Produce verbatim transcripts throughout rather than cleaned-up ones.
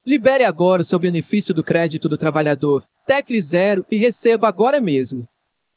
Libere agora o seu benefício do crédito do trabalhador. Tecle zero e receba agora mesmo.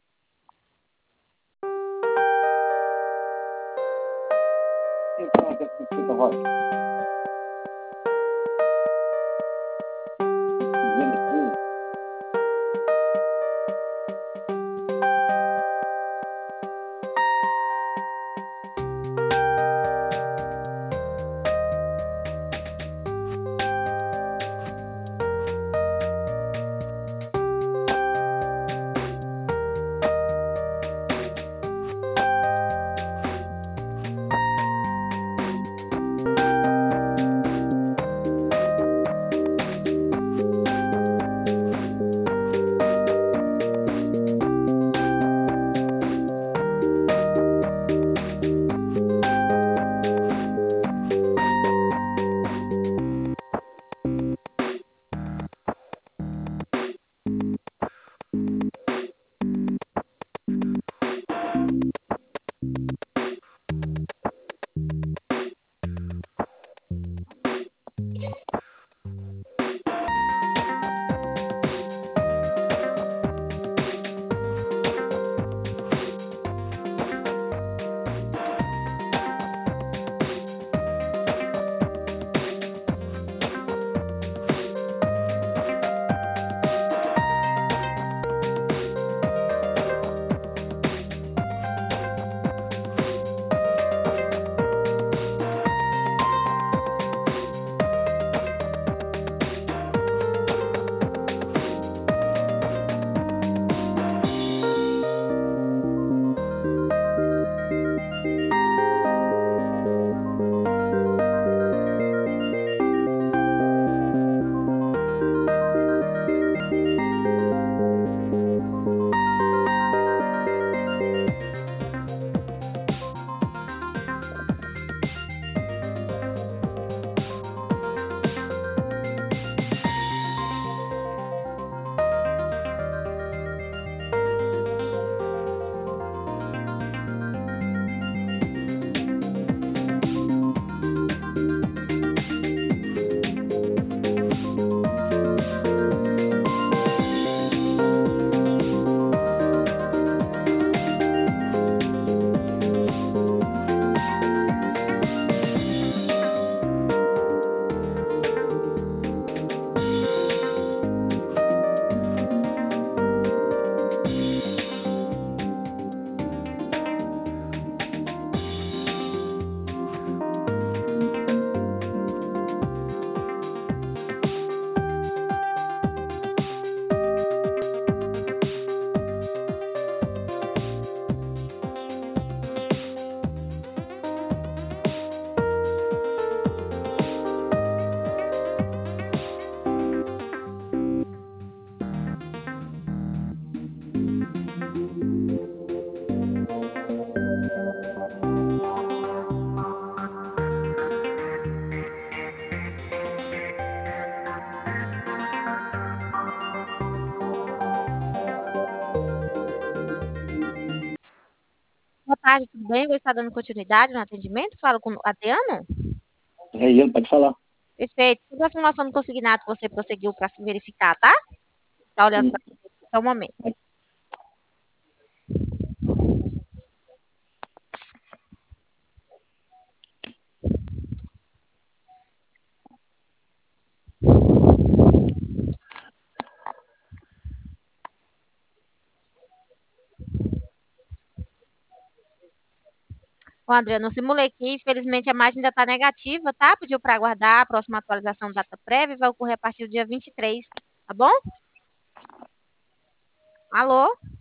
Boa tarde, tudo bem? Vou estar dando continuidade no atendimento. Falo com o Adriano. É ele, pode falar. Perfeito. Toda a simulação do consignado que você prosseguiu para se verificar, tá? Tá olhando para só um momento. Bom, Adriano, eu simulei aqui. Infelizmente, a margem ainda está negativa, tá? Pediu para aguardar a próxima atualização da data prévia. Vai ocorrer a partir do dia vinte e três, tá bom? Alô?